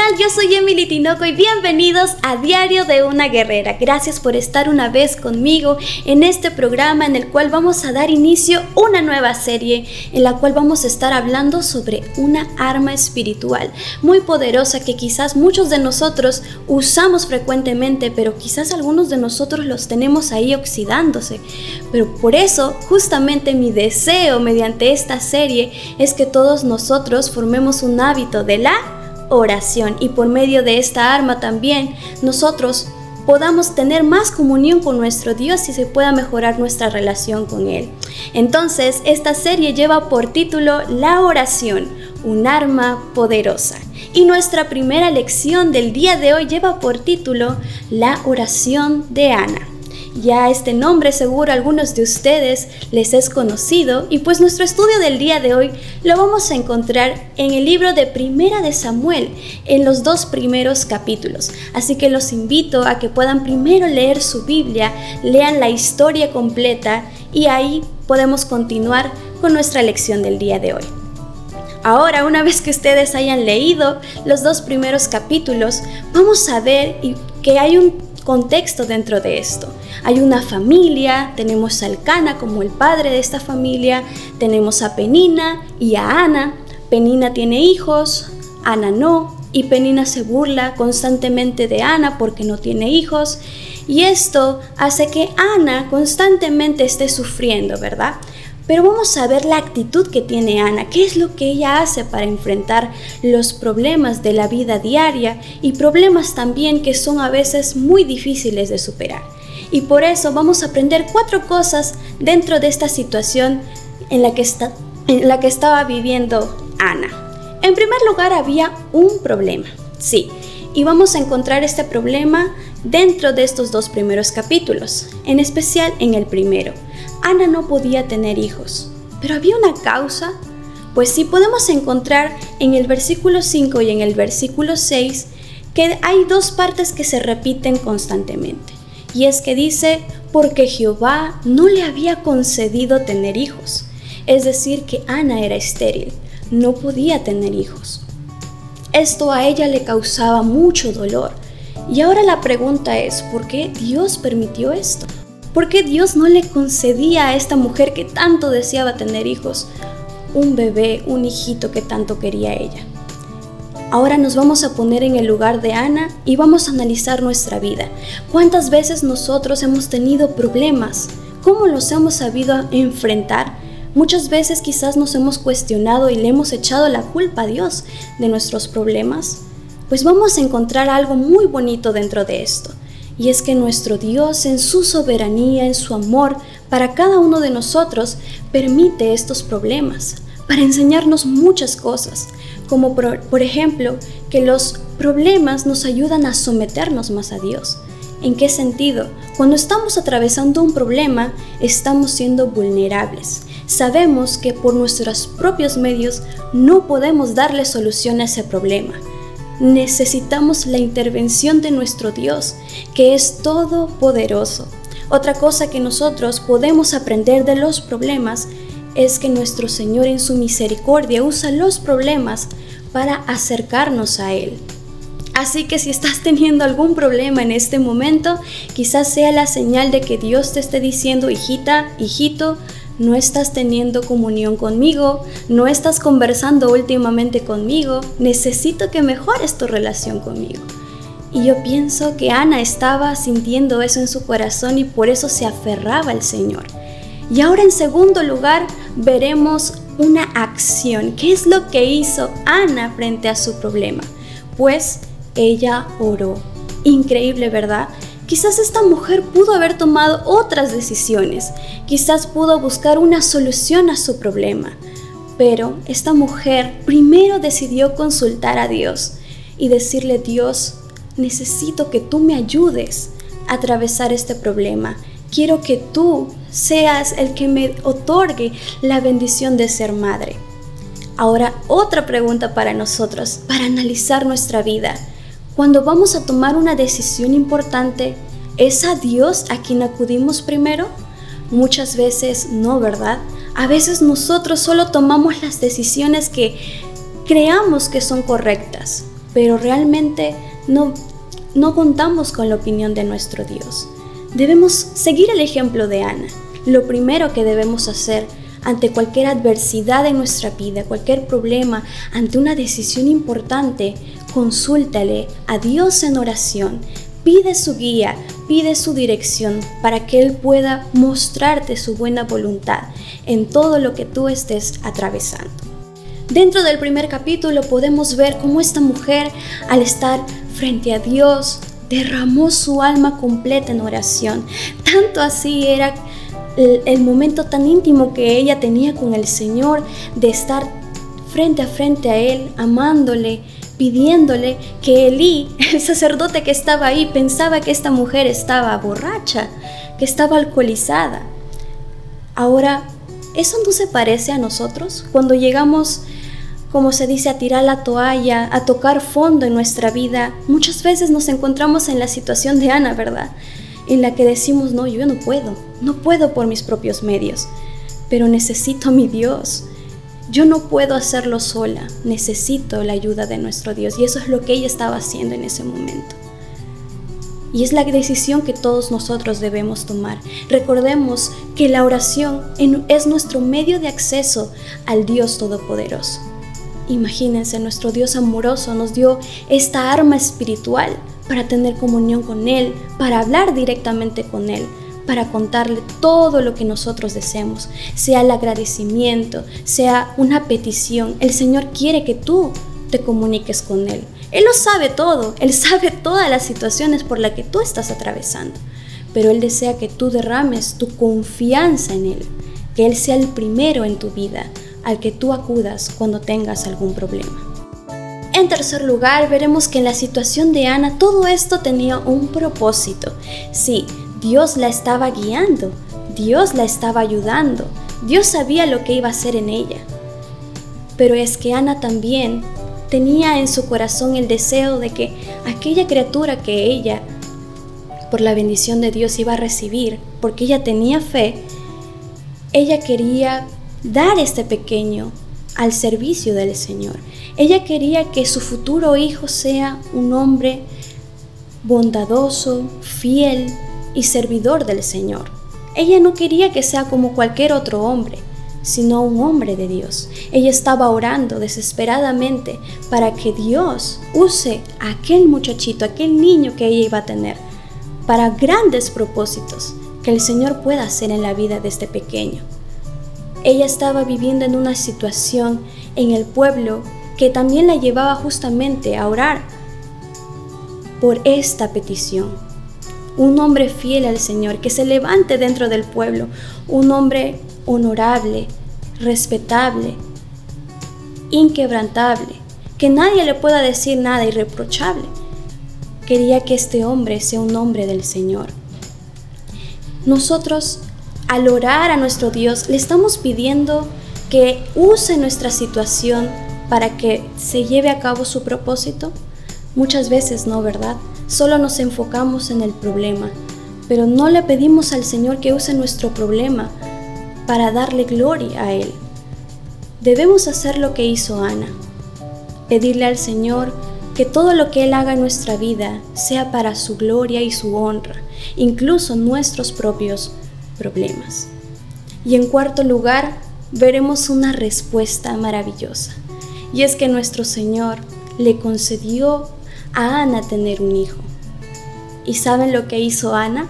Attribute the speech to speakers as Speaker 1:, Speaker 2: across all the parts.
Speaker 1: tal? Yo soy Emily Tinoco y bienvenidos a Diario de una Guerrera. Gracias por estar una vez conmigo en este programa en el cual vamos a dar inicio a una nueva serie en la cual vamos a estar hablando sobre una arma espiritual muy poderosa que quizás muchos de nosotros usamos frecuentemente, pero quizás algunos de nosotros los tenemos ahí oxidándose. Pero por eso, justamente mi deseo mediante esta serie es que todos nosotros formemos un hábito de la oración y por medio de esta arma también nosotros podamos tener más comunión con nuestro Dios y se pueda mejorar nuestra relación con Él. Entonces, esta serie lleva por título La oración, un arma poderosa. Y nuestra primera lección del día de hoy lleva por título La oración de Ana. Ya este nombre seguro a algunos de ustedes les es conocido y pues nuestro estudio del día de hoy lo vamos a encontrar en el libro de Primera de Samuel, en los 2 primeros capítulos. Así que los invito a que puedan primero leer su Biblia, lean la historia completa y ahí podemos continuar con nuestra lección del día de hoy. Ahora, una vez que ustedes hayan leído los 2 primeros capítulos, vamos a ver que hay un contexto dentro de esto. Hay una familia, tenemos a Elcana como el padre de esta familia, tenemos a Penina y a Ana. Penina tiene hijos, Ana no, y Penina se burla constantemente de Ana porque no tiene hijos, y esto hace que Ana constantemente esté sufriendo, ¿verdad? Pero vamos a ver la actitud que tiene Ana, qué es lo que ella hace para enfrentar los problemas de la vida diaria y problemas también que son a veces muy difíciles de superar. Y por eso vamos a aprender 4 cosas dentro de esta situación en la que estaba viviendo Ana. En primer lugar, había un problema, sí, y vamos a encontrar este problema dentro de estos 2 primeros capítulos, en especial en el primero. Ana no podía tener hijos, pero había una causa. Pues sí, podemos encontrar en el versículo 5 y en el versículo 6 que hay 2 partes que se repiten constantemente. Y es que dice, porque Jehová no le había concedido tener hijos. Es decir, que Ana era estéril, no podía tener hijos. Esto a ella le causaba mucho dolor. Y ahora la pregunta es, ¿por qué Dios permitió esto? ¿Por qué Dios no le concedía a esta mujer que tanto deseaba tener hijos un bebé, un hijito que tanto quería ella? Ahora nos vamos a poner en el lugar de Ana y vamos a analizar nuestra vida. ¿Cuántas veces nosotros hemos tenido problemas? ¿Cómo los hemos sabido enfrentar? Muchas veces quizás nos hemos cuestionado y le hemos echado la culpa a Dios de nuestros problemas. Pues vamos a encontrar algo muy bonito dentro de esto. Y es que nuestro Dios, en su soberanía, en su amor para cada uno de nosotros, permite estos problemas para enseñarnos muchas cosas, como por ejemplo, que los problemas nos ayudan a someternos más a Dios. ¿En qué sentido? Cuando estamos atravesando un problema, estamos siendo vulnerables. Sabemos que por nuestros propios medios no podemos darle solución a ese problema. Necesitamos la intervención de nuestro Dios, que es todopoderoso. Otra cosa que nosotros podemos aprender de los problemas es que nuestro Señor en su misericordia usa los problemas para acercarnos a Él. Así que si estás teniendo algún problema en este momento, quizás sea la señal de que Dios te esté diciendo, hijita, hijito, no estás teniendo comunión conmigo, no estás conversando últimamente conmigo, necesito que mejores tu relación conmigo. Y yo pienso que Ana estaba sintiendo eso en su corazón y por eso se aferraba al Señor. Y ahora en segundo lugar veremos una acción. ¿Qué es lo que hizo Ana frente a su problema? Pues ella oró. Increíble, ¿verdad? Quizás esta mujer pudo haber tomado otras decisiones, quizás pudo buscar una solución a su problema, pero esta mujer primero decidió consultar a Dios y decirle, Dios, necesito que tú me ayudes a atravesar este problema. Quiero que tú seas el que me otorgue la bendición de ser madre. Ahora, otra pregunta para nosotros, para analizar nuestra vida. Cuando vamos a tomar una decisión importante, ¿es a Dios a quien acudimos primero? Muchas veces no, ¿verdad? A veces nosotros solo tomamos las decisiones que creamos que son correctas, pero realmente no contamos con la opinión de nuestro Dios. Debemos seguir el ejemplo de Ana. Lo primero que debemos hacer ante cualquier adversidad en nuestra vida, cualquier problema, ante una decisión importante, consúltale a Dios en oración. Pide su guía, pide su dirección para que Él pueda mostrarte su buena voluntad en todo lo que tú estés atravesando. Dentro del primer capítulo podemos ver cómo esta mujer, al estar frente a Dios, derramó su alma completa en oración. Tanto así era el momento tan íntimo que ella tenía con el Señor, de estar frente a Él, amándole, pidiéndole, que Elí, el sacerdote que estaba ahí, pensaba que esta mujer estaba borracha, que estaba alcoholizada. Ahora, ¿eso no se parece a nosotros? Cuando llegamos, como se dice, a tirar la toalla, a tocar fondo en nuestra vida, muchas veces nos encontramos en la situación de Ana, ¿verdad? En la que decimos, no, yo no puedo por mis propios medios, pero necesito a mi Dios. Yo no puedo hacerlo sola, necesito la ayuda de nuestro Dios, y eso es lo que ella estaba haciendo en ese momento. Y es la decisión que todos nosotros debemos tomar. Recordemos que la oración es nuestro medio de acceso al Dios Todopoderoso. Imagínense, nuestro Dios amoroso nos dio esta arma espiritual para tener comunión con Él, para hablar directamente con Él, para contarle todo lo que nosotros deseemos, sea el agradecimiento, sea una petición. El Señor quiere que tú te comuniques con Él. Él lo sabe todo, Él sabe todas las situaciones por las que tú estás atravesando, pero Él desea que tú derrames tu confianza en Él, que Él sea el primero en tu vida, al que tú acudas cuando tengas algún problema. En tercer lugar, veremos que en la situación de Ana todo esto tenía un propósito. Sí, Dios la estaba guiando, Dios la estaba ayudando, Dios sabía lo que iba a hacer en ella. Pero es que Ana también tenía en su corazón el deseo de que aquella criatura que ella, por la bendición de Dios, iba a recibir, porque ella tenía fe, ella quería dar este pequeño al servicio del Señor. Ella quería que su futuro hijo sea un hombre bondadoso, fiel y servidor del Señor. Ella no quería que sea como cualquier otro hombre, sino un hombre de Dios. Ella estaba orando desesperadamente para que Dios use a aquel muchachito, aquel niño que ella iba a tener, para grandes propósitos que el Señor pueda hacer en la vida de este pequeño. Ella estaba viviendo en una situación en el pueblo que también la llevaba justamente a orar por esta petición. Un hombre fiel al Señor, que se levante dentro del pueblo, un hombre honorable, respetable, inquebrantable, que nadie le pueda decir nada irreprochable. Quería que este hombre sea un hombre del Señor. Nosotros, al orar a nuestro Dios, le estamos pidiendo que use nuestra situación para que se lleve a cabo su propósito. Muchas veces no, ¿verdad? Solo nos enfocamos en el problema, pero no le pedimos al Señor que use nuestro problema para darle gloria a Él. Debemos hacer lo que hizo Ana, pedirle al Señor que todo lo que Él haga en nuestra vida sea para su gloria y su honra, incluso nuestros propios problemas. Y en cuarto lugar, veremos una respuesta maravillosa, y es que nuestro Señor le concedió a Ana tener un hijo. ¿Y saben lo que hizo Ana?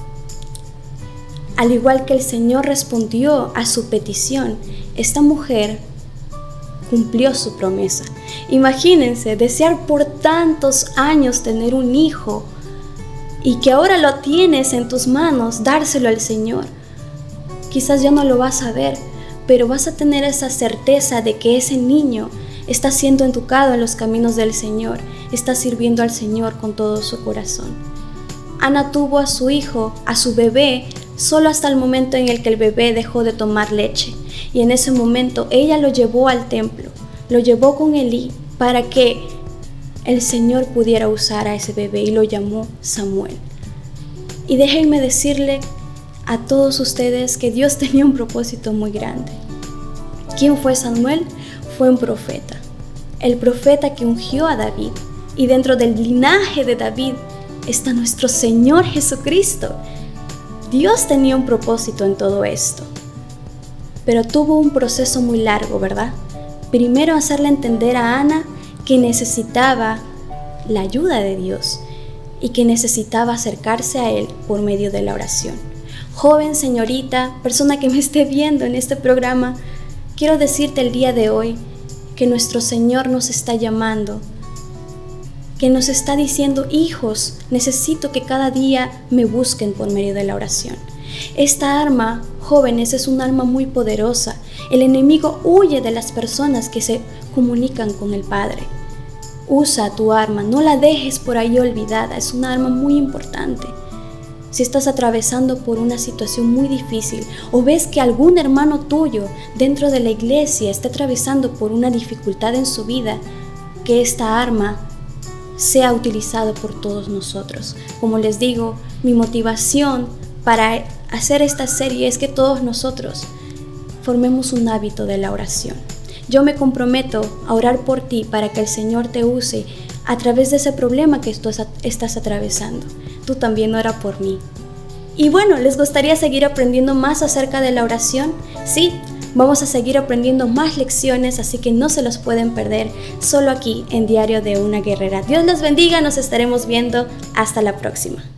Speaker 1: Al igual que el Señor respondió a su petición, esta mujer cumplió su promesa. Imagínense, desear por tantos años tener un hijo y que ahora lo tienes en tus manos, dárselo al Señor. Quizás ya no lo vas a ver, pero vas a tener esa certeza de que ese niño está siendo educado en los caminos del Señor, está sirviendo al Señor con todo su corazón. Ana tuvo a su hijo, a su bebé, solo hasta el momento en el que el bebé dejó de tomar leche. Y en ese momento ella lo llevó al templo, lo llevó con Elí para que el Señor pudiera usar a ese bebé, y lo llamó Samuel. Y déjenme decirle a todos ustedes que Dios tenía un propósito muy grande. ¿Quién fue Samuel? Fue un profeta, el profeta que ungió a David. Y dentro del linaje de David está nuestro Señor Jesucristo. Dios tenía un propósito en todo esto, pero tuvo un proceso muy largo, ¿verdad? Primero hacerle entender a Ana que necesitaba la ayuda de Dios y que necesitaba acercarse a Él por medio de la oración. Joven, señorita, persona que me esté viendo en este programa, quiero decirte el día de hoy que nuestro Señor nos está llamando, que nos está diciendo: hijos, necesito que cada día me busquen por medio de la oración. Esta arma, jóvenes, es un arma muy poderosa. El enemigo huye de las personas que se comunican con el Padre. Usa tu arma, no la dejes por ahí olvidada, es una arma muy importante. Si estás atravesando por una situación muy difícil o ves que algún hermano tuyo dentro de la iglesia está atravesando por una dificultad en su vida, que esta arma sea utilizado por todos nosotros. Como les digo, mi motivación para hacer esta serie es que todos nosotros formemos un hábito de la oración. Yo me comprometo a orar por ti para que el Señor te use a través de ese problema que estás atravesando. Tú también ora por mí. Y bueno, ¿les gustaría seguir aprendiendo más acerca de la oración? Sí, vamos a seguir aprendiendo más lecciones, así que no se los pueden perder, solo aquí en Diario de una Guerrera. Dios les bendiga, nos estaremos viendo. Hasta la próxima.